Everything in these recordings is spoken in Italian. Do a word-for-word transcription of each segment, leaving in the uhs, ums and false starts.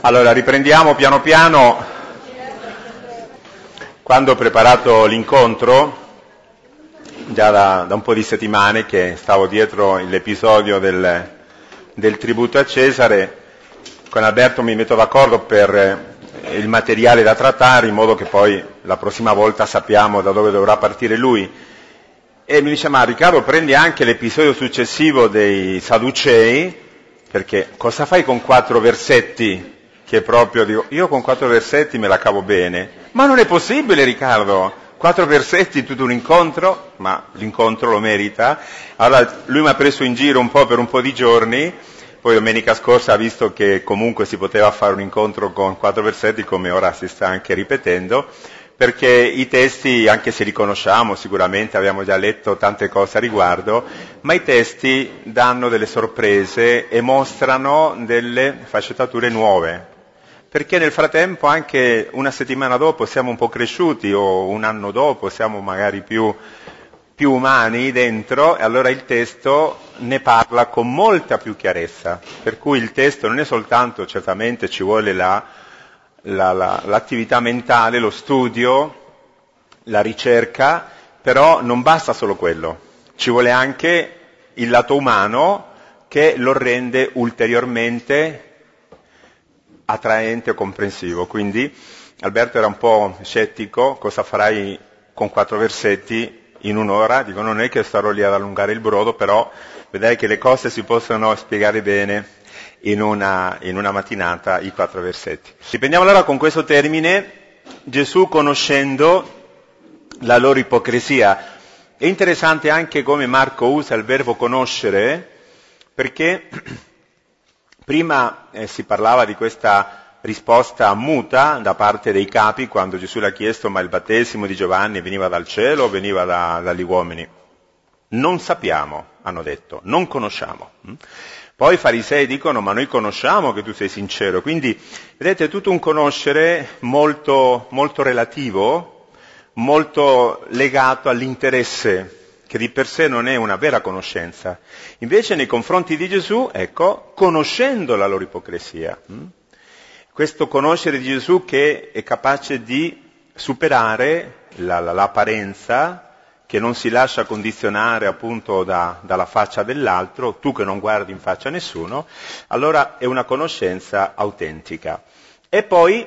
Allora, riprendiamo piano piano. Quando ho preparato l'incontro, già da, da un po' di settimane che stavo dietro l'episodio del, del tributo a Cesare, con Alberto mi metto d'accordo per il materiale da trattare, in modo che poi la prossima volta sappiamo da dove dovrà partire lui. E mi dice, ma Riccardo, prendi anche l'episodio successivo dei Sadducei, perché cosa fai con quattro versetti? Che proprio dico, io con quattro versetti me la cavo bene. Ma non è possibile, Riccardo, quattro versetti in tutto un incontro? Ma l'incontro lo merita. Allora lui mi ha preso in giro un po' per un po' di giorni, poi domenica scorsa ha visto che comunque si poteva fare un incontro con quattro versetti, come ora si sta anche ripetendo, perché i testi, anche se li conosciamo, sicuramente abbiamo già letto tante cose a riguardo, ma i testi danno delle sorprese e mostrano delle sfaccettature nuove. Perché nel frattempo, anche una settimana dopo, siamo un po' cresciuti, o un anno dopo siamo magari più, più umani dentro, e allora il testo ne parla con molta più chiarezza. Per cui il testo non è soltanto, certamente ci vuole la, la, la, l'attività mentale, lo studio, la ricerca, però non basta solo quello. Ci vuole anche il lato umano che lo rende ulteriormente attraente e comprensivo. Quindi Alberto era un po' scettico, cosa farai con quattro versetti in un'ora? Dico, non è che starò lì ad allungare il brodo, però vedrai che le cose si possono spiegare bene in una, in una mattinata, i quattro versetti. Riprendiamo allora con questo termine, Gesù conoscendo la loro ipocrisia. È interessante anche come Marco usa il verbo conoscere, perché prima eh, si parlava di questa risposta muta da parte dei capi quando Gesù l'ha chiesto, ma il battesimo di Giovanni veniva dal cielo o veniva da, dagli uomini? Non sappiamo, hanno detto, non conosciamo. Poi i farisei dicono, ma noi conosciamo che tu sei sincero. Quindi, vedete, è tutto un conoscere molto, molto relativo, molto legato all'interesse, che di per sé non è una vera conoscenza. Invece nei confronti di Gesù, ecco, conoscendo la loro ipocrisia, hm? questo conoscere di Gesù che è capace di superare la, la, l'apparenza, che non si lascia condizionare appunto da, dalla faccia dell'altro, tu che non guardi in faccia a nessuno, allora è una conoscenza autentica. E poi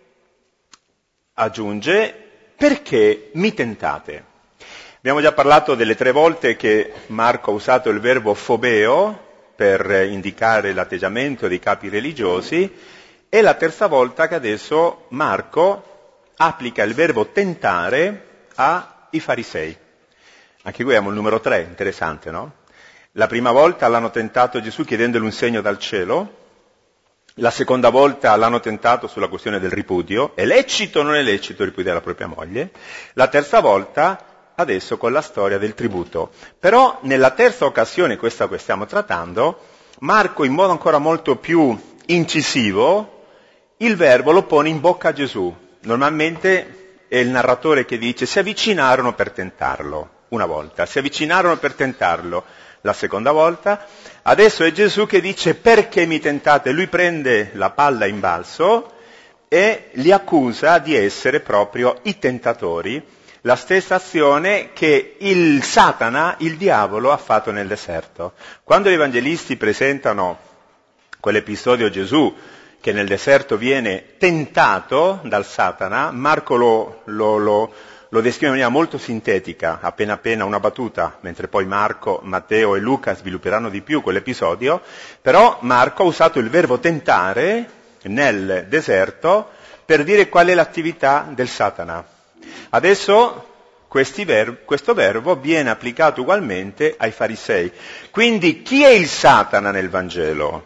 aggiunge, perché mi tentate? Abbiamo già parlato delle tre volte che Marco ha usato il verbo phobeo per indicare l'atteggiamento dei capi religiosi, e la terza volta che adesso Marco applica il verbo tentare ai farisei. Anche qui abbiamo il numero tre, interessante, no? La prima volta l'hanno tentato Gesù chiedendogli un segno dal cielo, la seconda volta l'hanno tentato sulla questione del ripudio, è lecito o non è lecito ripudiare la propria moglie, la terza volta adesso con la storia del tributo. Però nella terza occasione, questa che stiamo trattando, Marco in modo ancora molto più incisivo, il verbo lo pone in bocca a Gesù. Normalmente è il narratore che dice, si avvicinarono per tentarlo, una volta, si avvicinarono per tentarlo, la seconda volta, adesso è Gesù che dice, perché mi tentate? Lui prende la palla in balzo e li accusa di essere proprio i tentatori, la stessa azione che il Satana, il diavolo, ha fatto nel deserto. Quando gli evangelisti presentano quell'episodio Gesù che nel deserto viene tentato dal Satana, Marco lo, lo, lo, lo descrive in maniera molto sintetica, appena appena una battuta, mentre poi Marco, Matteo e Luca svilupperanno di più quell'episodio, però Marco ha usato il verbo tentare nel deserto per dire qual è l'attività del Satana. Adesso ver- questo verbo viene applicato ugualmente ai farisei. Quindi chi è il Satana nel Vangelo?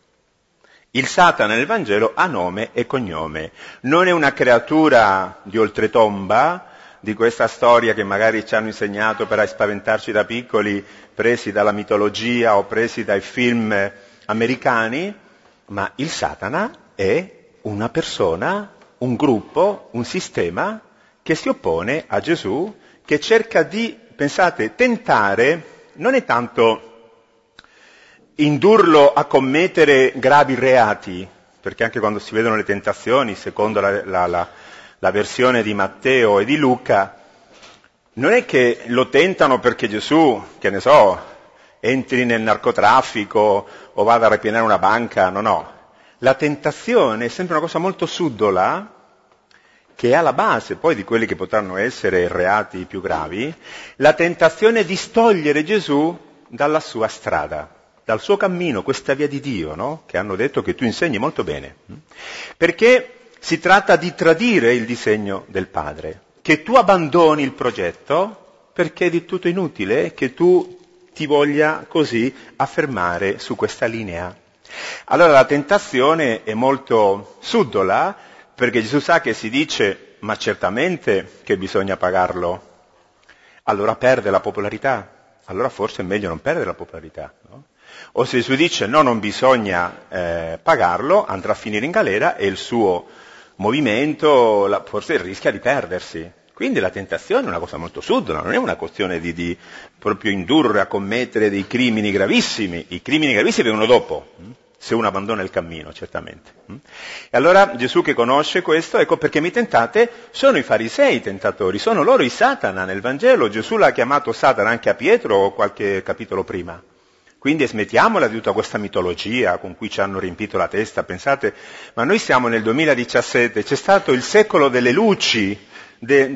Il Satana nel Vangelo ha nome e cognome. Non è una creatura di oltretomba, di questa storia che magari ci hanno insegnato per spaventarci da piccoli, presi dalla mitologia o presi dai film americani, ma il Satana è una persona, un gruppo, un sistema che si oppone a Gesù, che cerca di, pensate, tentare, non è tanto indurlo a commettere gravi reati, perché anche quando si vedono le tentazioni, secondo la, la, la, la versione di Matteo e di Luca, non è che lo tentano perché Gesù, che ne so, entri nel narcotraffico o vada a ripianare una banca, no, no. La tentazione è sempre una cosa molto subdola, che è alla base poi di quelli che potranno essere reati più gravi, la tentazione di distogliere Gesù dalla sua strada, dal suo cammino, questa via di Dio, no? Che hanno detto che tu insegni molto bene. Perché si tratta di tradire il disegno del Padre, che tu abbandoni il progetto perché è di tutto inutile, che tu ti voglia così affermare su questa linea. Allora la tentazione è molto subdola, perché Gesù sa che si dice, ma certamente che bisogna pagarlo, allora perde la popolarità, allora forse è meglio non perdere la popolarità, no? O se Gesù dice no, non bisogna eh, pagarlo, andrà a finire in galera e il suo movimento la, forse rischia di perdersi. Quindi la tentazione è una cosa molto subdola, non è una questione di, di proprio indurre a commettere dei crimini gravissimi. I crimini gravissimi vengono dopo, se uno abbandona il cammino, certamente. E allora Gesù, che conosce questo, ecco perché mi tentate, sono i farisei i tentatori, sono loro i Satana nel Vangelo. Gesù l'ha chiamato Satana anche a Pietro qualche capitolo prima. Quindi smettiamola di tutta questa mitologia con cui ci hanno riempito la testa. Pensate, ma noi siamo nel duemiladiciassette, c'è stato il secolo delle luci, De,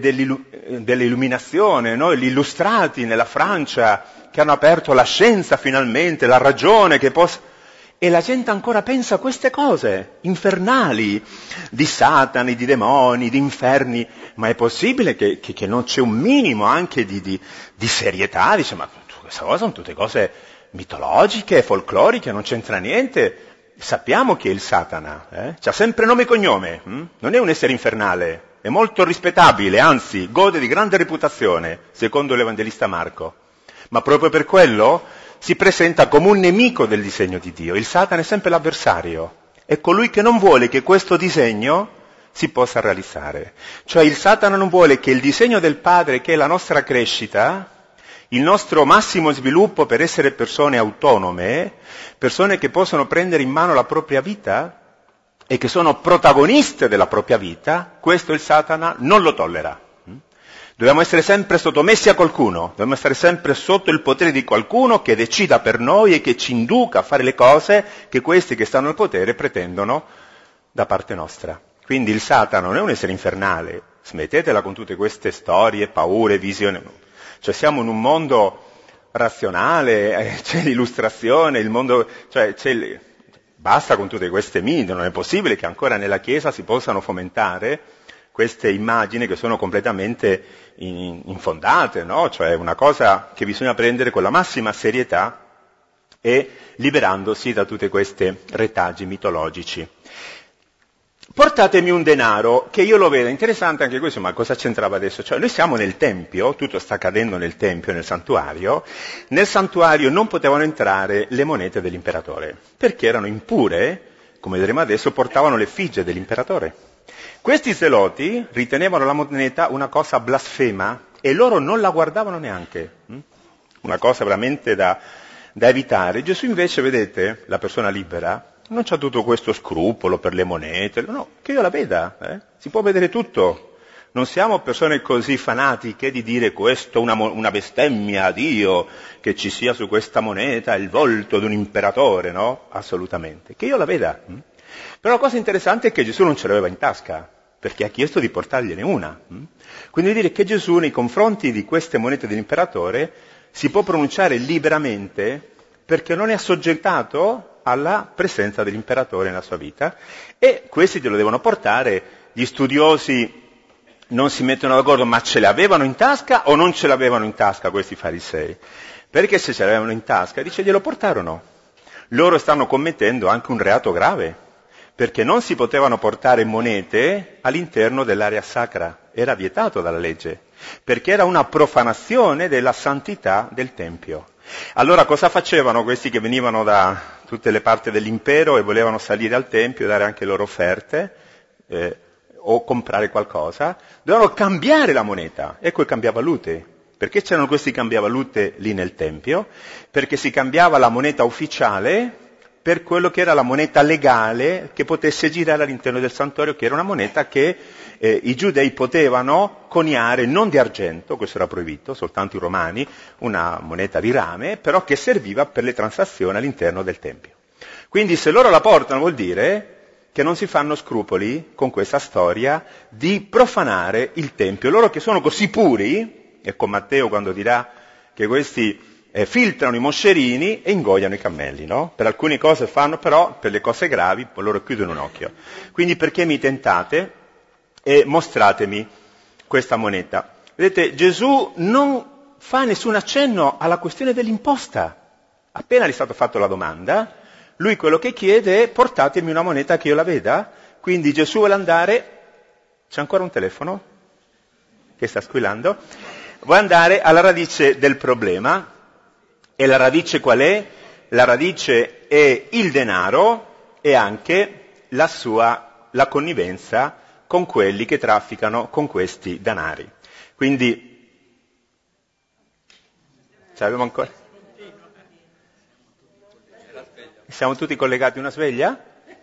dell'illuminazione, no? Gli illustrati nella Francia che hanno aperto la scienza finalmente, la ragione che possa... E la gente ancora pensa a queste cose infernali, di Satani, di demoni, di inferni, ma è possibile che, che, che non c'è un minimo anche di, di, di serietà? Dice, ma queste cose sono tutte cose mitologiche, folcloriche, non c'entra niente. Sappiamo chi è il Satana, eh? C'ha sempre nome e cognome, hm? Non è un essere infernale. È molto rispettabile, anzi, gode di grande reputazione, secondo l'Evangelista Marco. Ma proprio per quello si presenta come un nemico del disegno di Dio. Il Satana è sempre l'avversario. È colui che non vuole che questo disegno si possa realizzare. Cioè il Satana non vuole che il disegno del Padre, che è la nostra crescita, il nostro massimo sviluppo per essere persone autonome, persone che possono prendere in mano la propria vita, e che sono protagoniste della propria vita, questo il Satana non lo tollera. Dobbiamo essere sempre sottomessi a qualcuno, dobbiamo essere sempre sotto il potere di qualcuno che decida per noi e che ci induca a fare le cose che questi che stanno al potere pretendono da parte nostra. Quindi il Satana non è un essere infernale, smettetela con tutte queste storie, paure, visioni. Cioè siamo in un mondo razionale, c'è l'illustrazione, il mondo... cioè c'è il... Basta con tutte queste mite, non è possibile che ancora nella Chiesa si possano fomentare queste immagini che sono completamente infondate, no? Cioè una cosa che bisogna prendere con la massima serietà e liberandosi da tutte queste retaggi mitologici. Portatemi un denaro, che io lo vedo interessante anche questo, ma cosa c'entrava adesso? Cioè noi siamo nel Tempio, tutto sta accadendo nel Tempio, nel santuario, nel santuario non potevano entrare le monete dell'imperatore, perché erano impure, come vedremo adesso, portavano l'effigie dell'imperatore. Questi zeloti ritenevano la moneta una cosa blasfema e loro non la guardavano neanche, una cosa veramente da, da evitare. Gesù invece, vedete, la persona libera, non c'ha tutto questo scrupolo per le monete, no, che io la veda, eh? Si può vedere tutto. Non siamo persone così fanatiche di dire questo è una, una bestemmia a Dio, che ci sia su questa moneta il volto di un imperatore, no? Assolutamente. Che io la veda. Però la cosa interessante è che Gesù non ce l'aveva in tasca, perché ha chiesto di portargliene una. Quindi dire che Gesù nei confronti di queste monete dell'imperatore si può pronunciare liberamente perché non è assoggettato alla presenza dell'imperatore nella sua vita, e questi te lo devono portare. Gli studiosi non si mettono d'accordo, ma ce l'avevano in tasca o non ce l'avevano in tasca questi farisei? Perché se ce l'avevano in tasca, dice, glielo portarono. Loro stanno commettendo anche un reato grave, perché non si potevano portare monete all'interno dell'area sacra, era vietato dalla legge, perché era una profanazione della santità del Tempio. Allora cosa facevano questi che venivano da tutte le parti dell'impero e volevano salire al Tempio e dare anche loro offerte eh, o comprare qualcosa? Dovevano cambiare la moneta, ecco il cambiavalute. Perché c'erano questi cambiavalute lì nel Tempio? Perché si cambiava la moneta ufficiale per quello che era la moneta legale che potesse girare all'interno del santuario, che era una moneta che eh, i giudei potevano coniare non di argento, questo era proibito, soltanto i romani, una moneta di rame, però che serviva per le transazioni all'interno del Tempio. Quindi se loro la portano vuol dire che non si fanno scrupoli con questa storia di profanare il Tempio. Loro che sono così puri, ecco Matteo quando dirà che questi eh, filtrano i moscerini e ingoiano i cammelli, no? Per alcune cose fanno, però per le cose gravi loro chiudono un occhio. Quindi perché mi tentate e mostratemi questa moneta? Vedete, Gesù non fa nessun accenno alla questione dell'imposta. Appena gli è stato fatto la domanda, lui quello che chiede è portatemi una moneta che io la veda. Quindi Gesù vuole andare, c'è ancora un telefono che sta squillando, vuole andare alla radice del problema. E la radice qual è? La radice è il denaro e anche la sua, la connivenza con quelli che trafficano con questi denari. Quindi, ce l'abbiamo ancora? Siamo tutti collegati a una sveglia?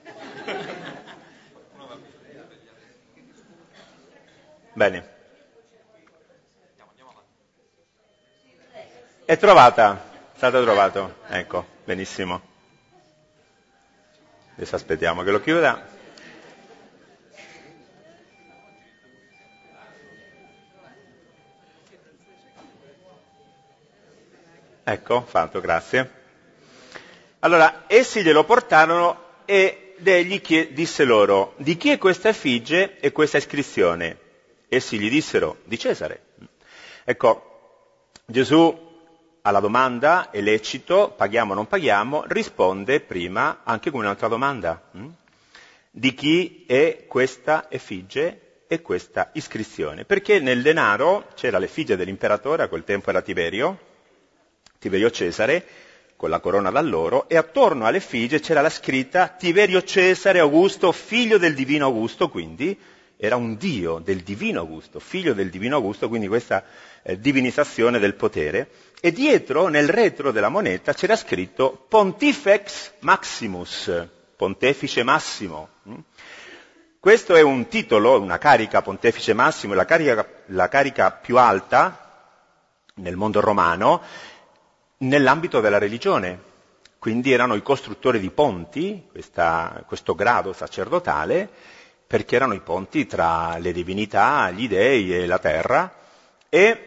Bene. È trovata, è stato trovato, ecco, benissimo. Adesso aspettiamo che lo chiuda. Ecco, fatto, grazie. Allora, essi glielo portarono ed egli chie- disse loro, di chi è questa effigie e questa iscrizione? Essi gli dissero, di Cesare. Ecco, Gesù alla domanda, è lecito, paghiamo o non paghiamo, risponde prima anche con un'altra domanda. Di chi è questa effigie e questa iscrizione? Perché nel denaro c'era l'effigie dell'imperatore, a quel tempo era Tiberio, Tiberio Cesare, con la corona d'alloro, e attorno all'effigie c'era la scritta Tiberio Cesare Augusto, figlio del divino Augusto, quindi era un dio del divino Augusto, figlio del divino Augusto, quindi questa eh, divinizzazione del potere. E dietro, nel retro della moneta, c'era scritto Pontifex Maximus, pontefice massimo. Questo è un titolo, una carica, pontefice massimo, la carica, la carica più alta nel mondo romano, nell'ambito della religione. Quindi erano i costruttori di ponti, questa, questo grado sacerdotale, perché erano i ponti tra le divinità, gli dei e la terra, e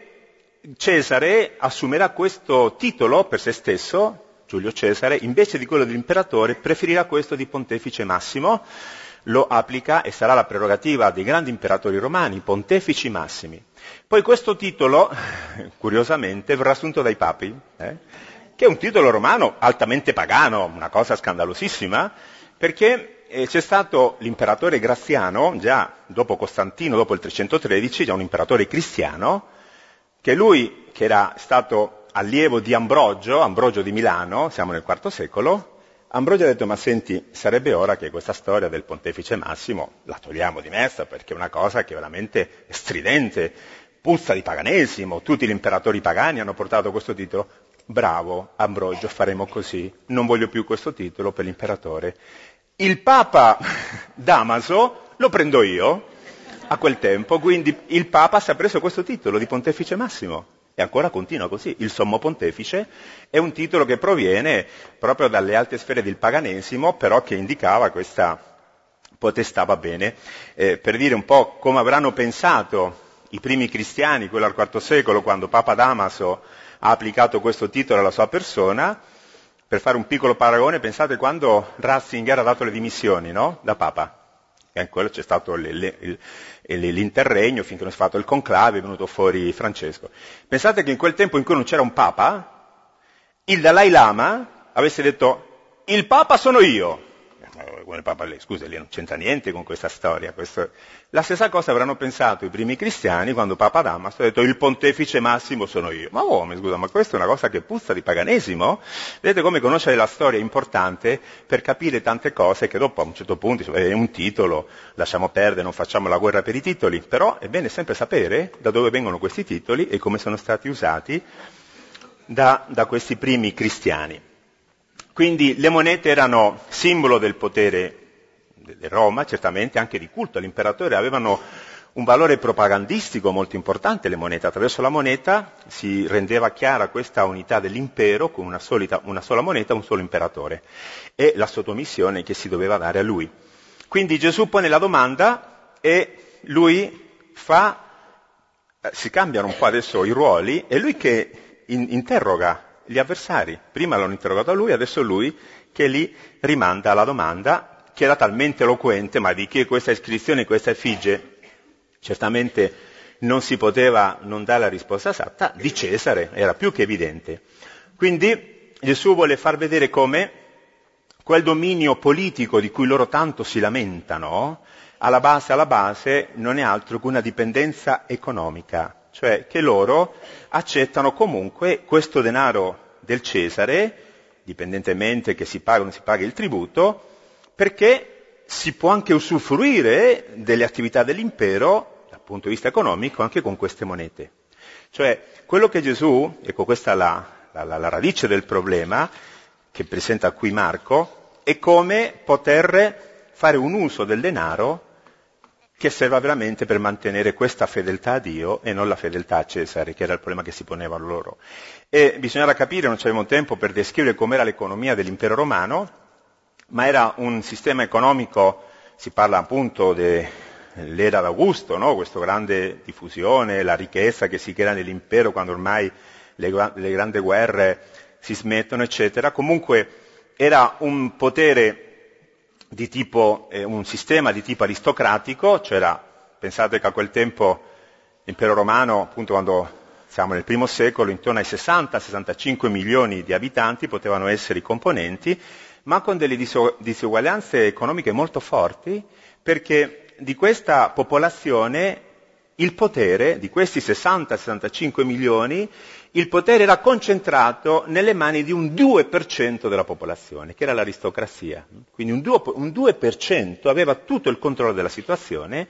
Cesare assumerà questo titolo per se stesso, Giulio Cesare, invece di quello dell'imperatore, preferirà questo di pontefice massimo, lo applica e sarà la prerogativa dei grandi imperatori romani, pontefici massimi. Poi questo titolo, curiosamente, verrà assunto dai papi, eh, che è un titolo romano altamente pagano, una cosa scandalosissima, perché eh, c'è stato l'imperatore Graziano, già dopo Costantino, dopo il trecentotredici, già un imperatore cristiano, che lui, che era stato allievo di Ambrogio, Ambrogio di Milano, siamo nel quarto secolo, Ambrogio ha detto, ma senti, sarebbe ora che questa storia del pontefice massimo la togliamo di mezzo, perché è una cosa che è veramente stridente, puzza di paganesimo, tutti gli imperatori pagani hanno portato questo titolo. Bravo, Ambrogio, faremo così, non voglio più questo titolo per l'imperatore. Il Papa Damaso lo prendo io, a quel tempo, quindi il Papa si è preso questo titolo di Pontefice Massimo e ancora continua così. Il Sommo Pontefice è un titolo che proviene proprio dalle alte sfere del paganesimo, però che indicava questa potestà, va bene, eh, per dire un po' come avranno pensato i primi cristiani, quello al quarto secolo, quando Papa Damaso ha applicato questo titolo alla sua persona. Per fare un piccolo paragone, pensate quando Ratzinger ha dato le dimissioni, no? Da Papa. E in quello c'è stato le, le, il, l'interregno, finché non si è fatto il conclave, è venuto fuori Francesco. Pensate che in quel tempo in cui non c'era un Papa, il Dalai Lama avesse detto, il Papa sono io. Come il Papa, lei, scusa, lì non c'entra niente con questa storia. Questo... La stessa cosa avranno pensato i primi cristiani quando Papa Damaso ha detto, il pontefice massimo sono io. Ma come, scusa, ma questa è una cosa che puzza di paganesimo? Vedete come conoscere la storia è importante per capire tante cose che dopo a un certo punto è un titolo, lasciamo perdere, non facciamo la guerra per i titoli, però è bene sempre sapere da dove vengono questi titoli e come sono stati usati da, da questi primi cristiani. Quindi le monete erano simbolo del potere di Roma, certamente anche di culto all'imperatore, avevano un valore propagandistico molto importante le monete. Attraverso la moneta si rendeva chiara questa unità dell'impero con una, solita, una sola moneta, un solo imperatore, e la sottomissione che si doveva dare a lui. Quindi Gesù pone la domanda e lui fa, si cambiano un po' adesso i ruoli, è lui che in, interroga gli avversari. Prima l'hanno interrogato a lui, adesso è lui che li rimanda alla domanda, che era talmente eloquente, ma di chi è questa iscrizione, questa effigie? Certamente non si poteva non dare la risposta esatta, di Cesare, era più che evidente. Quindi Gesù vuole far vedere come quel dominio politico di cui loro tanto si lamentano, alla base, alla base, non è altro che una dipendenza economica. Cioè che loro accettano comunque questo denaro del Cesare, dipendentemente che si paga o non si paga il tributo, perché si può anche usufruire delle attività dell'impero, dal punto di vista economico, anche con queste monete. Cioè quello che Gesù, ecco questa è la, la, la radice del problema che presenta qui Marco, è come poter fare un uso del denaro che serva veramente per mantenere questa fedeltà a Dio e non la fedeltà a Cesare, che era il problema che si ponevano loro. E bisognava capire, non c'avevamo tempo per descrivere com'era l'economia dell'impero romano, ma era un sistema economico, si parla appunto dell'era d'Augusto, no? Questa grande diffusione, la ricchezza che si crea nell'impero quando ormai le, le grandi guerre si smettono, eccetera. Comunque era un potere di tipo, eh, un sistema di tipo aristocratico, c'era, pensate che a quel tempo l'impero romano, appunto quando siamo nel primo secolo, intorno ai sessanta sessantacinque milioni di abitanti potevano essere i componenti, ma con delle disuguaglianze economiche molto forti, perché di questa popolazione il potere, di questi sessanta sessantacinque milioni, il potere era concentrato nelle mani di un due per cento della popolazione, che era l'aristocrazia. Quindi un due per cento aveva tutto il controllo della situazione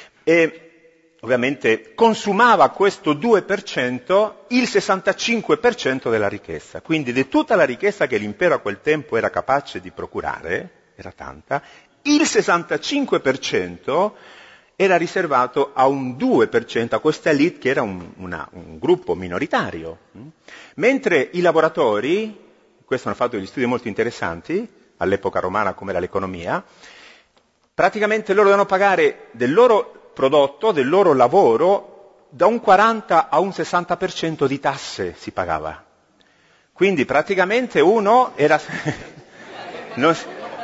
e ovviamente consumava questo due per cento il sessantacinque per cento della ricchezza. Quindi di tutta la ricchezza che l'impero a quel tempo era capace di procurare, era tanta, il sessantacinque per cento era riservato a un due per cento, a questa elite che era un, una, un gruppo minoritario. Mentre i lavoratori, questo hanno fatto degli studi molto interessanti, all'epoca romana come era l'economia, praticamente loro dovevano pagare del loro prodotto, del loro lavoro, da un quaranta a un sessanta per cento di tasse si pagava. Quindi praticamente uno era... non...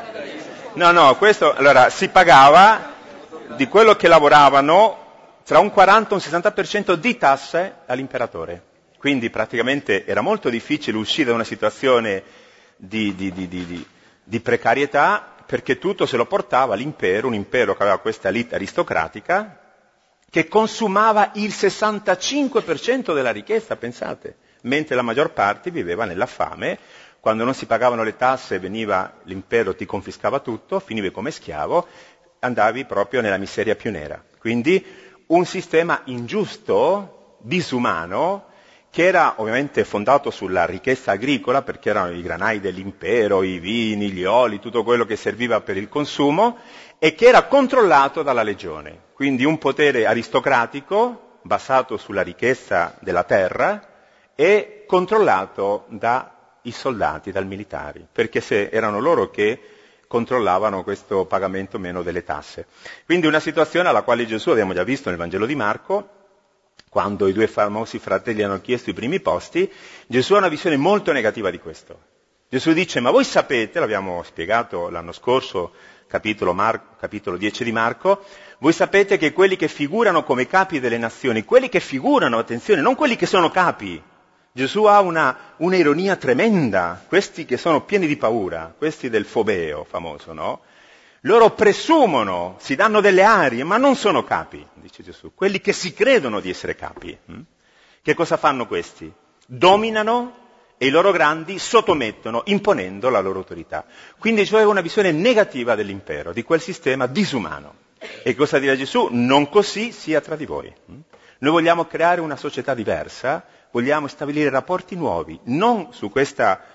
No, no, questo, allora, si pagava di quello che lavoravano tra un quaranta e un sessanta per cento di tasse all'imperatore. Quindi praticamente era molto difficile uscire da una situazione di, di, di, di, di, di precarietà, perché tutto se lo portava l'impero, un impero che aveva questa elite aristocratica, che consumava il sessantacinque per cento della ricchezza, pensate, mentre la maggior parte viveva nella fame. Quando non si pagavano le tasse veniva l'impero, ti confiscava tutto, finivi come schiavo, andavi proprio nella miseria più nera. Quindi un sistema ingiusto, disumano, che era ovviamente fondato sulla ricchezza agricola, perché erano i granai dell'impero, i vini, gli oli, tutto quello che serviva per il consumo, e che era controllato dalla legione. Quindi un potere aristocratico, basato sulla ricchezza della terra, e controllato dai soldati, dai militari, perché se erano loro che controllavano questo pagamento meno delle tasse. Quindi una situazione alla quale Gesù, abbiamo già visto nel Vangelo di Marco, quando i due famosi fratelli hanno chiesto i primi posti, Gesù ha una visione molto negativa di questo. Gesù dice, ma voi sapete, l'abbiamo spiegato l'anno scorso, capitolo, Mar- capitolo dieci di Marco, voi sapete che quelli che figurano come capi delle nazioni, quelli che figurano, attenzione, non quelli che sono capi, Gesù ha una, una ironia tremenda, questi che sono pieni di paura, questi del fobeo famoso, no? Loro presumono, si danno delle arie, ma non sono capi, dice Gesù, quelli che si credono di essere capi. Hm? Che cosa fanno questi? Dominano e i loro grandi sottomettono, imponendo la loro autorità. Quindi c'è una visione negativa dell'impero, di quel sistema disumano. E cosa dirà Gesù? Non così sia tra di voi. Hm? Noi vogliamo creare una società diversa, vogliamo stabilire rapporti nuovi, non su questa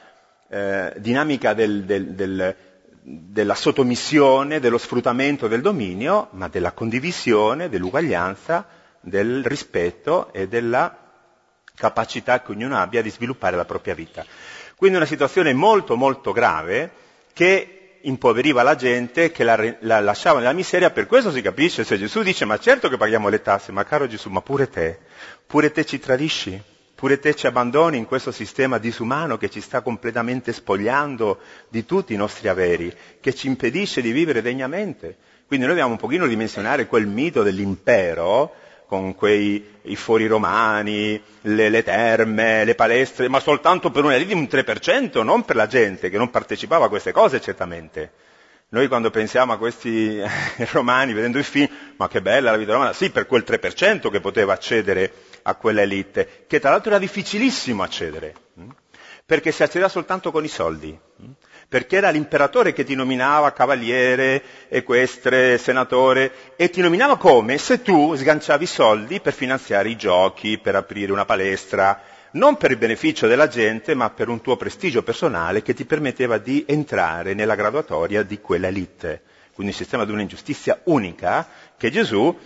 eh, dinamica del, del, del, della sottomissione, dello sfruttamento, del dominio, ma della condivisione, dell'uguaglianza, del rispetto e della capacità che ognuno abbia di sviluppare la propria vita. Quindi una situazione molto molto grave che impoveriva la gente, che la, la lasciava nella miseria. Per questo si capisce se Gesù dice ma certo che paghiamo le tasse, ma caro Gesù, ma pure te, pure te ci tradisci, pure te ci abbandoni in questo sistema disumano che ci sta completamente spogliando di tutti i nostri averi, che ci impedisce di vivere degnamente. Quindi noi dobbiamo un pochino dimensionare quel mito dell'impero, con quei i fori romani, le, le terme, le palestre, ma soltanto per una lì di un tre per cento, non per la gente che non partecipava a queste cose certamente. Noi quando pensiamo a questi romani, vedendo i film, ma che bella la vita romana, sì, per quel tre per cento che poteva accedere a quella elite, che tra l'altro era difficilissimo accedere, perché si accedeva soltanto con i soldi. Perché era l'imperatore che ti nominava cavaliere, equestre, senatore, e ti nominava come? Se tu sganciavi soldi per finanziare i giochi, per aprire una palestra, non per il beneficio della gente, ma per un tuo prestigio personale che ti permetteva di entrare nella graduatoria di quella elite. Quindi un sistema di un'ingiustizia unica che Gesù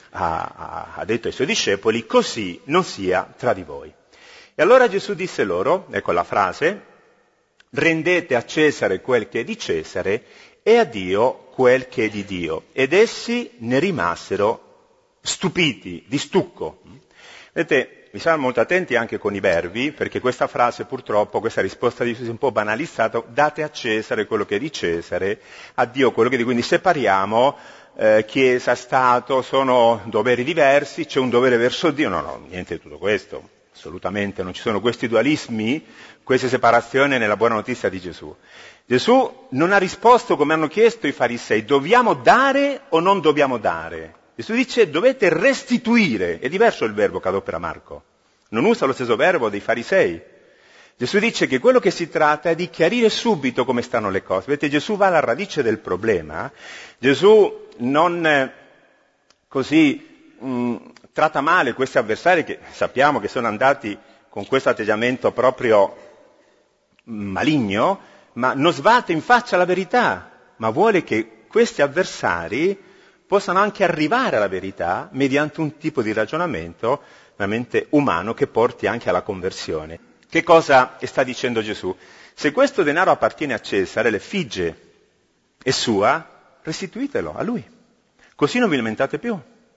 ha, ha detto ai suoi discepoli, così non sia tra di voi. E allora Gesù disse loro, ecco la frase, rendete a Cesare quel che è di Cesare e a Dio quel che è di Dio. Ed essi ne rimasero stupiti, di stucco. Vedete, bisogna molto attenti anche con i verbi, perché questa frase purtroppo, questa risposta di Gesù è un po' banalizzata, date a Cesare quello che è di Cesare, a Dio quello che è di. Quindi separiamo eh, Chiesa, Stato, sono doveri diversi, c'è un dovere verso Dio, no, no, niente di tutto questo. Assolutamente, non ci sono questi dualismi, queste separazioni nella buona notizia di Gesù. Gesù non ha risposto come hanno chiesto i farisei, dobbiamo dare o non dobbiamo dare? Gesù dice dovete restituire, è diverso il verbo che adopera Marco, non usa lo stesso verbo dei farisei. Gesù dice che quello che si tratta è di chiarire subito come stanno le cose. Vedete, Gesù va alla radice del problema, Gesù non eh, così... Mh, tratta male questi avversari che sappiamo che sono andati con questo atteggiamento proprio maligno, ma non sbatte in faccia la verità, ma vuole che questi avversari possano anche arrivare alla verità mediante un tipo di ragionamento veramente umano che porti anche alla conversione. Che cosa sta dicendo Gesù? Se questo denaro appartiene a Cesare, l'effigie è sua, restituitelo a lui, così non vi lamentate più.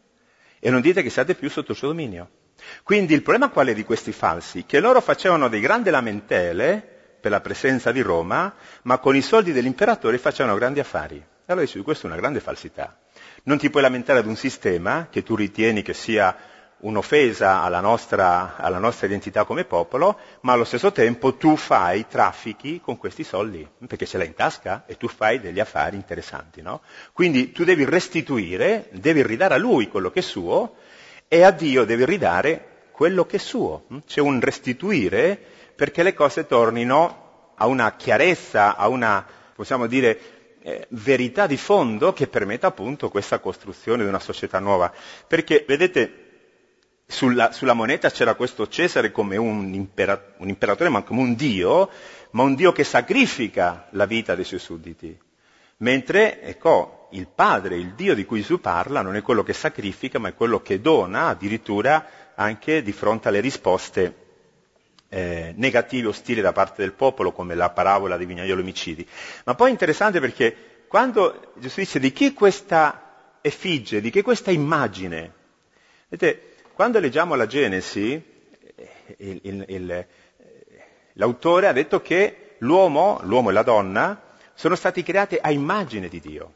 E non dite che siate più sotto il suo dominio. Quindi il problema qual è di questi falsi? Che loro facevano dei grandi lamentele per la presenza di Roma, ma con i soldi dell'imperatore facevano grandi affari. E allora dice, questa è una grande falsità. Non ti puoi lamentare ad un sistema che tu ritieni che sia un'offesa alla nostra, alla nostra identità come popolo, ma allo stesso tempo tu fai traffichi con questi soldi, perché ce l'hai in tasca e tu fai degli affari interessanti, no? Quindi tu devi restituire, devi ridare a lui quello che è suo e a Dio devi ridare quello che è suo. C'è un restituire perché le cose tornino a una chiarezza, a una, possiamo dire, eh, verità di fondo che permetta appunto questa costruzione di una società nuova. Perché, vedete, Sulla, sulla moneta c'era questo Cesare come un, impera, un imperatore, ma come un dio, ma un dio che sacrifica la vita dei suoi sudditi. Mentre, ecco, il Padre, il Dio di cui Gesù parla, non è quello che sacrifica, ma è quello che dona, addirittura anche di fronte alle risposte eh, negative, ostili da parte del popolo, come la parabola dei vignaioli omicidi. Ma poi è interessante perché quando Gesù dice di chi questa effigie, di chi questa immagine, vedete, quando leggiamo la Genesi, il, il, il, l'autore ha detto che l'uomo, l'uomo e la donna, sono stati creati a immagine di Dio.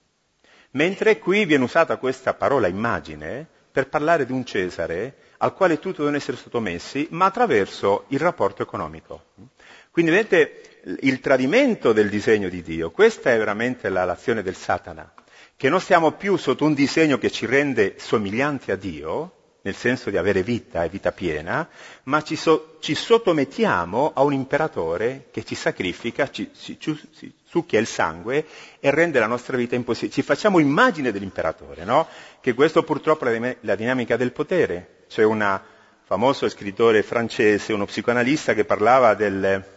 Mentre qui viene usata questa parola immagine per parlare di un Cesare al quale tutti devono essere sottomessi, ma attraverso il rapporto economico. Quindi vedete il tradimento del disegno di Dio, questa è veramente la, l'azione del Satana, che non stiamo più sotto un disegno che ci rende somiglianti a Dio, nel senso di avere vita e vita piena, ma ci, so, ci sottomettiamo a un imperatore che ci sacrifica, ci, ci, ci succhia il sangue e rende la nostra vita impossibile. Ci facciamo immagine dell'imperatore, no? Che questo purtroppo è la dinamica del potere. C'è un famoso scrittore francese, uno psicoanalista, che parlava del,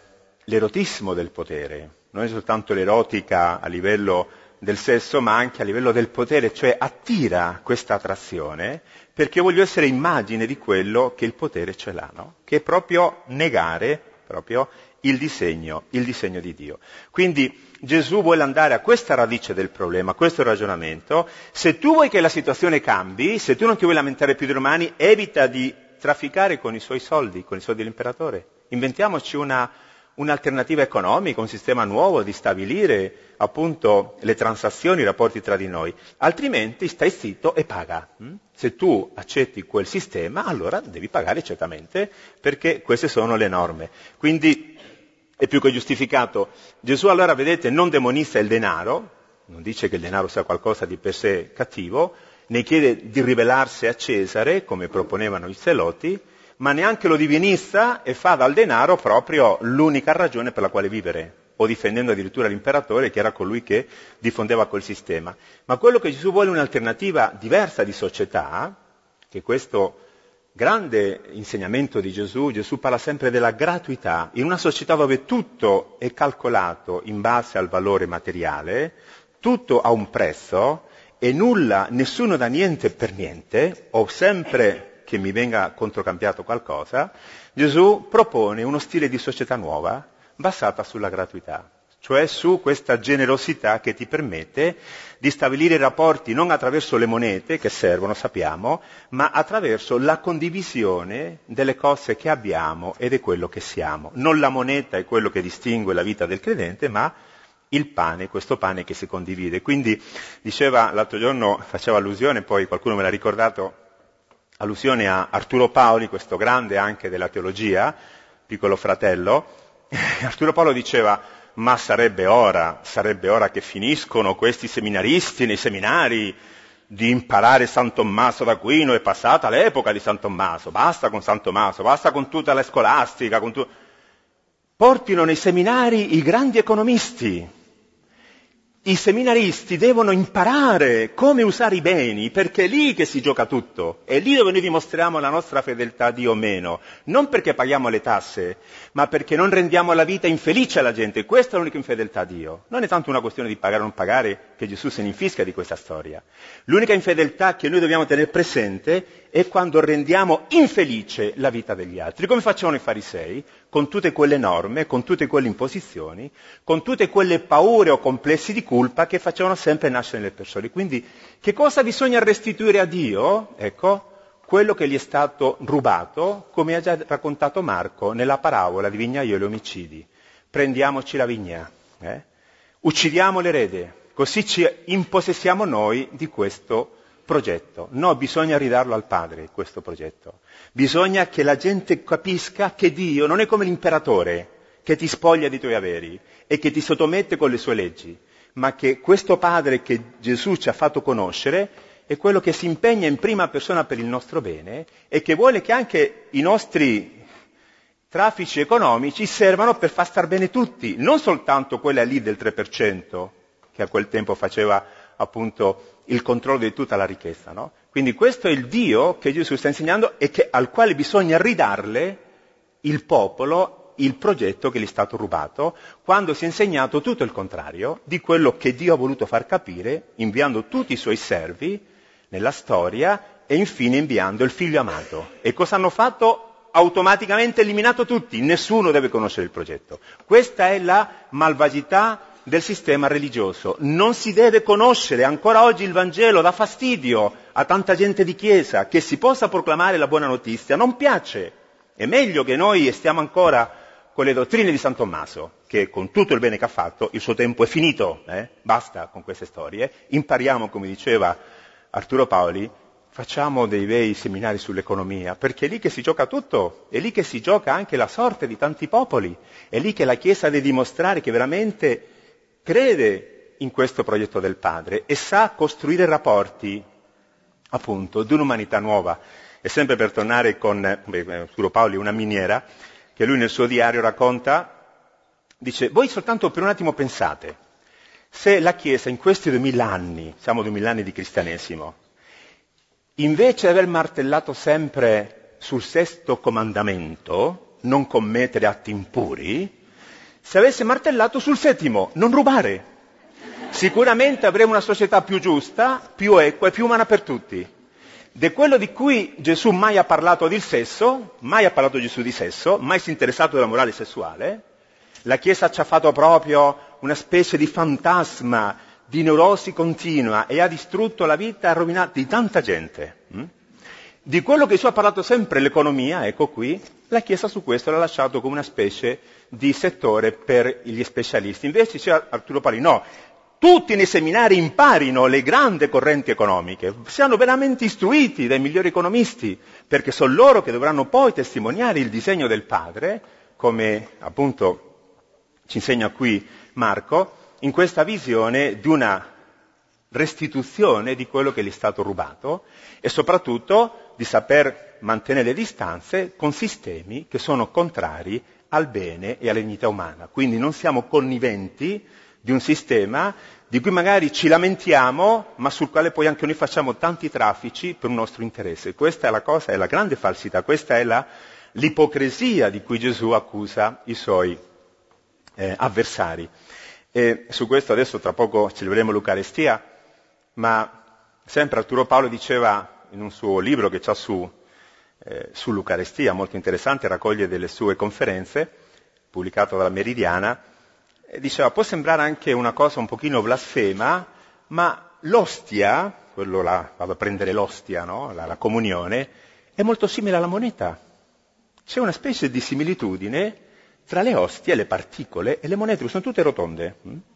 l'erotismo del potere, non è soltanto l'erotica a livello del sesso, ma anche a livello del potere, cioè attira questa attrazione perché voglio essere immagine di quello che il potere ce l'ha, no? Che è proprio negare proprio il disegno, il disegno di Dio. Quindi Gesù vuole andare a questa radice del problema, a questo ragionamento. Se tu vuoi che la situazione cambi, se tu non ti vuoi lamentare più dei romani, evita di trafficare con i suoi soldi, con i soldi dell'imperatore. Inventiamoci una, un'alternativa economica, un sistema nuovo di stabilire appunto le transazioni, i rapporti tra di noi. Altrimenti stai zitto e paga. Se tu accetti quel sistema, allora devi pagare certamente, perché queste sono le norme. Quindi è più che giustificato. Gesù allora, vedete, non demonizza il denaro, non dice che il denaro sia qualcosa di per sé cattivo, ne chiede di ribelarsi a Cesare, come proponevano i Zeloti, ma neanche lo divinizza e fa dal denaro proprio l'unica ragione per la quale vivere, o difendendo addirittura l'imperatore, che era colui che diffondeva quel sistema. Ma quello che Gesù vuole è un'alternativa diversa di società, che questo grande insegnamento di Gesù, Gesù parla sempre della gratuità. In una società dove tutto è calcolato in base al valore materiale, tutto ha un prezzo e nulla, nessuno dà niente per niente, o sempre che mi venga controcambiato qualcosa, Gesù propone uno stile di società nuova basata sulla gratuità, cioè su questa generosità che ti permette di stabilire rapporti non attraverso le monete che servono, sappiamo, ma attraverso la condivisione delle cose che abbiamo ed è quello che siamo. Non la moneta è quello che distingue la vita del credente, ma il pane, questo pane che si condivide. Quindi diceva, l'altro giorno faceva allusione, poi qualcuno me l'ha ricordato, allusione a Arturo Paoli, questo grande anche della teologia, piccolo fratello. Arturo Paolo diceva: ma sarebbe ora, sarebbe ora che finiscono questi seminaristi nei seminari di imparare San Tommaso d'Aquino, è passata l'epoca di San Tommaso, basta con San Tommaso, basta con tutta la scolastica, con tu... portino nei seminari i grandi economisti. I seminaristi devono imparare come usare i beni, perché è lì che si gioca tutto, è lì dove noi dimostriamo la nostra fedeltà a Dio o meno, non perché paghiamo le tasse, ma perché non rendiamo la vita infelice alla gente. Questa è l'unica infedeltà a Dio. Non è tanto una questione di pagare o non pagare, che Gesù se ne infischia di questa storia. L'unica infedeltà che noi dobbiamo tenere presente è quando rendiamo infelice la vita degli altri, come facevano i farisei, con tutte quelle norme, con tutte quelle imposizioni, con tutte quelle paure o complessi di colpa che facevano sempre nascere nelle persone. Quindi che cosa bisogna restituire a Dio? Ecco, quello che gli è stato rubato, come ha già raccontato Marco nella parabola di vignaio e gli omicidi. Prendiamoci la vigna, eh? Uccidiamo l'erede, così ci impossessiamo noi di questo progetto. No, bisogna ridarlo al Padre, questo progetto. Bisogna che la gente capisca che Dio non è come l'imperatore che ti spoglia dei tuoi averi e che ti sottomette con le sue leggi, ma che questo Padre che Gesù ci ha fatto conoscere è quello che si impegna in prima persona per il nostro bene e che vuole che anche i nostri traffici economici servano per far star bene tutti, non soltanto quella lì del tre per cento che a quel tempo faceva appunto il controllo di tutta la ricchezza, no? Quindi questo è il Dio che Gesù sta insegnando e che, al quale bisogna ridarle il popolo, il progetto che gli è stato rubato, quando si è insegnato tutto il contrario di quello che Dio ha voluto far capire, inviando tutti i suoi servi nella storia e infine inviando il figlio amato. E cosa hanno fatto? Automaticamente eliminato tutti, nessuno deve conoscere il progetto. Questa è la malvagità del sistema religioso. Non si deve conoscere, ancora oggi il Vangelo dà fastidio a tanta gente di chiesa, che si possa proclamare la buona notizia, non piace. È meglio che noi stiamo ancora con le dottrine di San Tommaso, che con tutto il bene che ha fatto, il suo tempo è finito, eh? Basta con queste storie, impariamo, come diceva Arturo Paoli, facciamo dei bei seminari sull'economia, perché è lì che si gioca tutto, è lì che si gioca anche la sorte di tanti popoli, è lì che la Chiesa deve dimostrare che veramente crede in questo progetto del Padre e sa costruire rapporti, appunto, di un'umanità nuova. E sempre per tornare con Arturo Paoli, una miniera, che lui nel suo diario racconta, dice: voi soltanto per un attimo pensate, se la Chiesa in questi duemila anni, siamo duemila anni di cristianesimo, invece di aver martellato sempre sul sesto comandamento, non commettere atti impuri, se avesse martellato sul settimo, non rubare. Sicuramente avremo una società più giusta, più equa e più umana per tutti. Di quello di cui Gesù mai ha parlato del sesso, mai ha parlato Gesù di sesso, mai si è interessato della morale sessuale, la Chiesa ci ha fatto proprio una specie di fantasma, di neurosi continua e ha distrutto la vita e ha rovinato di tanta gente. Di quello che Gesù ha parlato sempre, l'economia, ecco qui, la Chiesa su questo l'ha lasciato come una specie di settore per gli specialisti. Invece diceva Arturo Pali, no, tutti nei seminari imparino le grandi correnti economiche, siano veramente istruiti dai migliori economisti, perché sono loro che dovranno poi testimoniare il disegno del Padre, come appunto ci insegna qui Marco, in questa visione di una restituzione di quello che gli è stato rubato e soprattutto di saper mantenere le distanze con sistemi che sono contrari al bene e alla dignità umana. Quindi non siamo conniventi di un sistema di cui magari ci lamentiamo, ma sul quale poi anche noi facciamo tanti traffici per un nostro interesse. Questa è la cosa, è la grande falsità, questa è la, l'ipocrisia di cui Gesù accusa i suoi eh, avversari. E su questo adesso tra poco celebreremo l'Eucarestia, ma sempre Arturo Paolo diceva in un suo libro che c'ha su, eh, sull'Eucarestia, molto interessante, raccoglie delle sue conferenze, pubblicato dalla Meridiana, e diceva, può sembrare anche una cosa un pochino blasfema, ma l'ostia, quello là, vado a prendere l'ostia, no? la, la comunione, è molto simile alla moneta. C'è una specie di similitudine tra le ostie, le particole e le monete, sono tutte rotonde.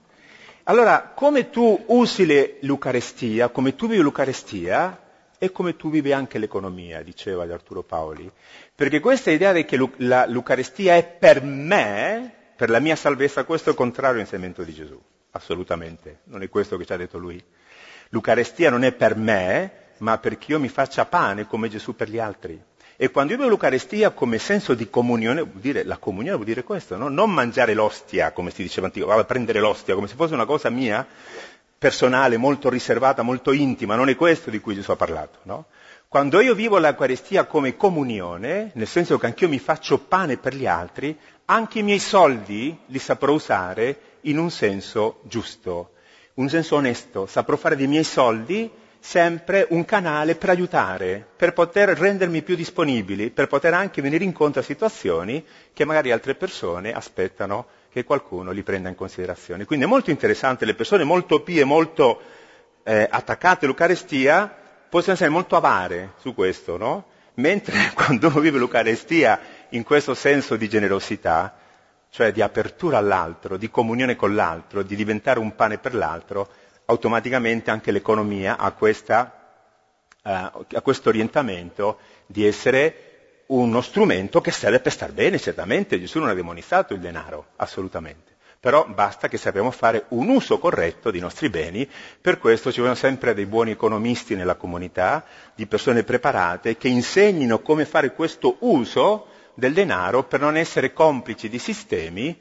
Allora, come tu usi le, l'Eucarestia, come tu vivi l'Eucarestia, è come tu vivi anche l'economia, diceva di Arturo Paoli. Perché questa idea di che la, l'Eucarestia è per me, per la mia salvezza, questo è il contrario all'insegnamento di Gesù, assolutamente, non è questo che ci ha detto lui. L'Eucarestia non è per me, ma perché io mi faccia pane come Gesù per gli altri. E quando io vedo l'Eucarestia come senso di comunione, vuol dire, la comunione vuol dire questo, no? Non mangiare l'ostia, come si diceva antico, vado a prendere l'ostia, come se fosse una cosa mia, personale, molto riservata, molto intima, non è questo di cui Gesù ha parlato, no? Quando io vivo l'Eucarestia come comunione, nel senso che anch'io mi faccio pane per gli altri, anche i miei soldi li saprò usare in un senso giusto, un senso onesto, saprò fare dei miei soldi sempre un canale per aiutare, per poter rendermi più disponibili, per poter anche venire incontro a situazioni che magari altre persone aspettano che qualcuno li prenda in considerazione. Quindi è molto interessante, le persone molto pie, molto eh, attaccate all'Eucarestia, possono essere molto avare su questo, no? Mentre quando uno vive l'Eucarestia in questo senso di generosità, cioè di apertura all'altro, di comunione con l'altro, di diventare un pane per l'altro, automaticamente anche l'economia ha, questa, uh, ha questo orientamento di essere uno strumento che serve per star bene, certamente. Gesù non ha demonizzato il denaro, assolutamente. Però basta che sappiamo fare un uso corretto dei nostri beni, per questo ci vogliono sempre dei buoni economisti nella comunità, di persone preparate che insegnino come fare questo uso del denaro per non essere complici di sistemi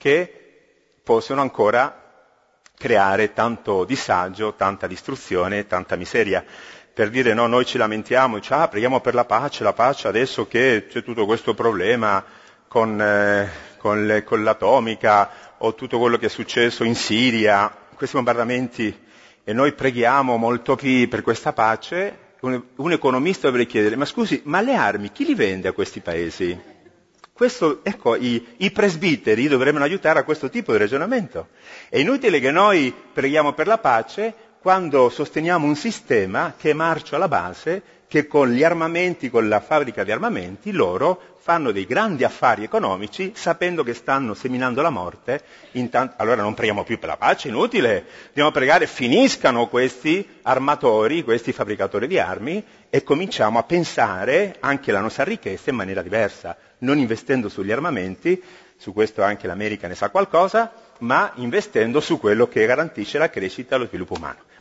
che possono ancora creare tanto disagio, tanta distruzione, tanta miseria. Per dire no, noi ci lamentiamo, diciamo, ah, preghiamo per la pace, la pace adesso che c'è tutto questo problema con, eh, con, le, con l'atomica o tutto quello che è successo in Siria, questi bombardamenti, e noi preghiamo molto per questa pace. Un, un economista dovrebbe chiedere, ma scusi, ma le armi chi li vende a questi paesi? Questo, ecco, i, i presbiteri dovrebbero aiutare a questo tipo di ragionamento. È inutile che noi preghiamo per la pace quando sosteniamo un sistema che è marcio alla base, che con gli armamenti, con la fabbrica di armamenti, loro fanno dei grandi affari economici sapendo che stanno seminando la morte. Intanto, allora non preghiamo più per la pace, è inutile, dobbiamo pregare finiscano questi armatori, questi fabbricatori di armi e cominciamo a pensare anche la nostra ricchezza in maniera diversa, non investendo sugli armamenti, su questo anche l'America ne sa qualcosa, ma investendo su quello che garantisce la crescita e lo sviluppo umano.